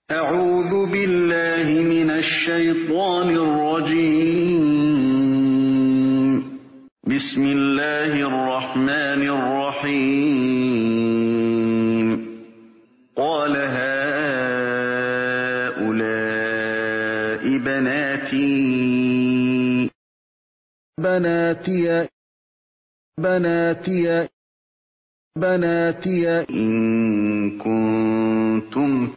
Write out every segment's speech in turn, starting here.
أعوذ بالله من الشيطان الرجيم. بسم الله الرحمن الرحيم. قال هؤلاء بناتي إن كنتم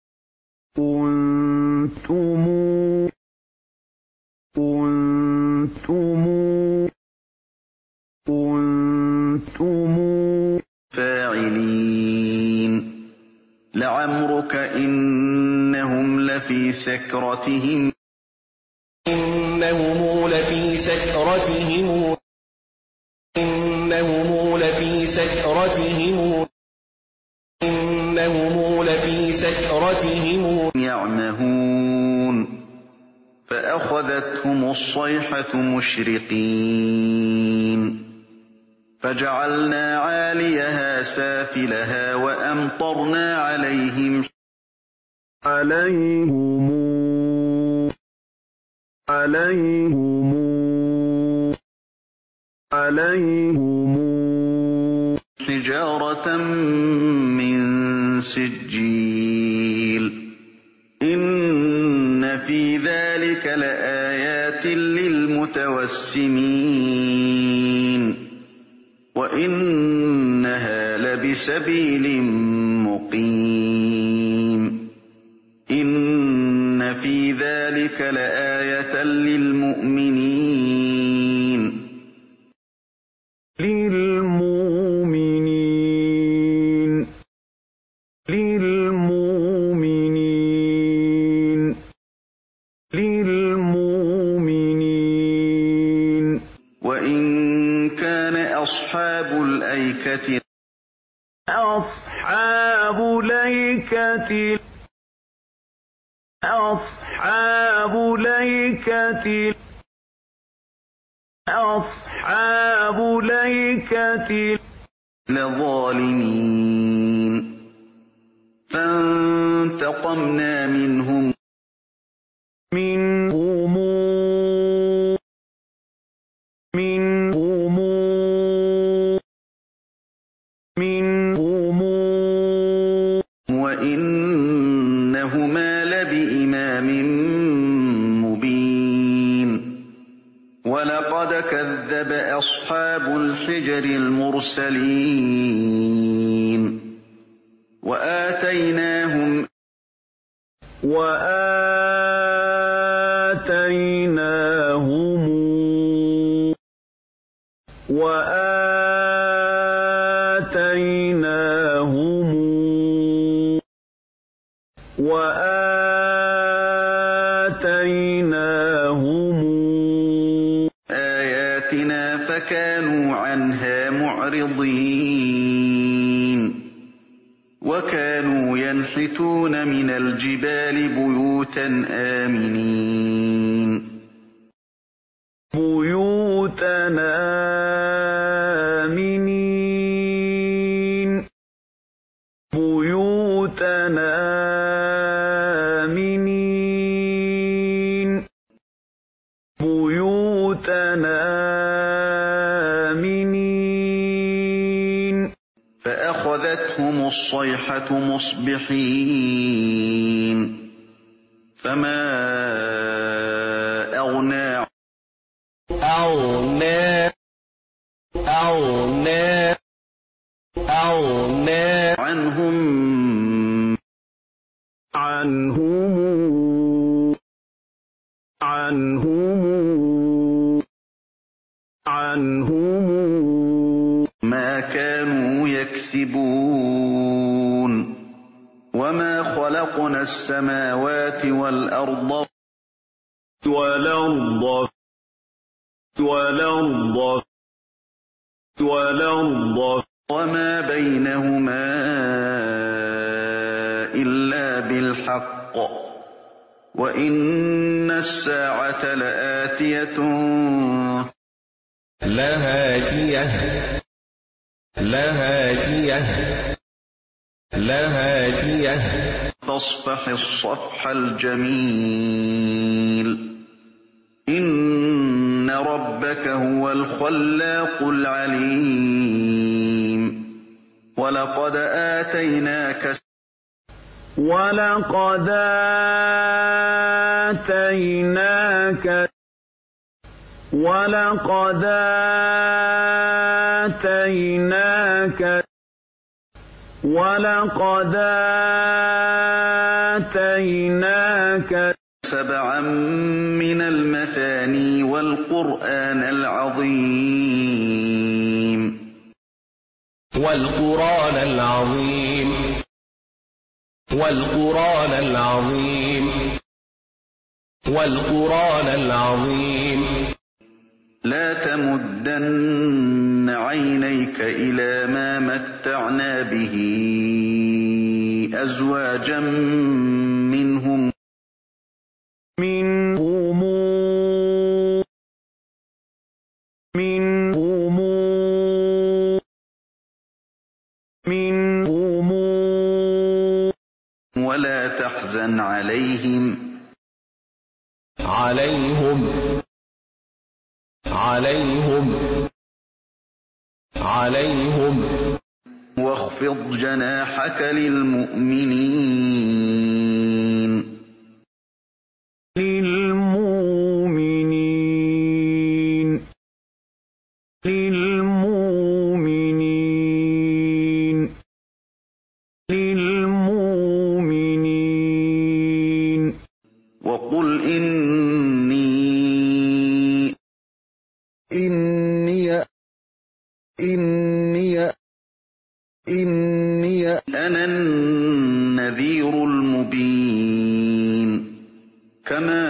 فاعلين لعمرك إنهم لفي سكرتهم يعمهون فأخذتهم الصيحة مشرقين فجعلنا عاليها سافلها وأمطرنا عليهم حجارة من سجيل إن في ذلك لآيات للمتوسمين وإنها لبسبيل مقيم إن في ذلك لآية للمؤمنين وإن كان أصحاب الأيكة لظالمين فانتقمنا منهم وإنهما لبإمام مبين ولقد كذب أصحاب الحجر المرسلين وآتيناهم آياتنا فكانوا عنها معرضين وكانوا ينحتون من الجبال بيوتا آمنين فأخذتهم الصيحة مصبحين فما أغنى عنهم ما كانوا يكسبون وما خلقنا السماوات والأرض وما بينهما إلا بالحق وإن الساعة لآتية فاصفح الصفح الجميل إن ربك هو الخلاق العليم ولقد آتيناك سبعا من المثاني والقرآن العظيم لا تمدن عينيك إلى ما متعنا به أزواجا منهم ولا تحزن عليهم واخفض جناحك للمؤمنين وقل إني أنا النذير المبين كما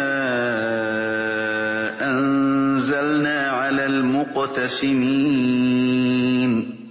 أنزلنا على المقتسمين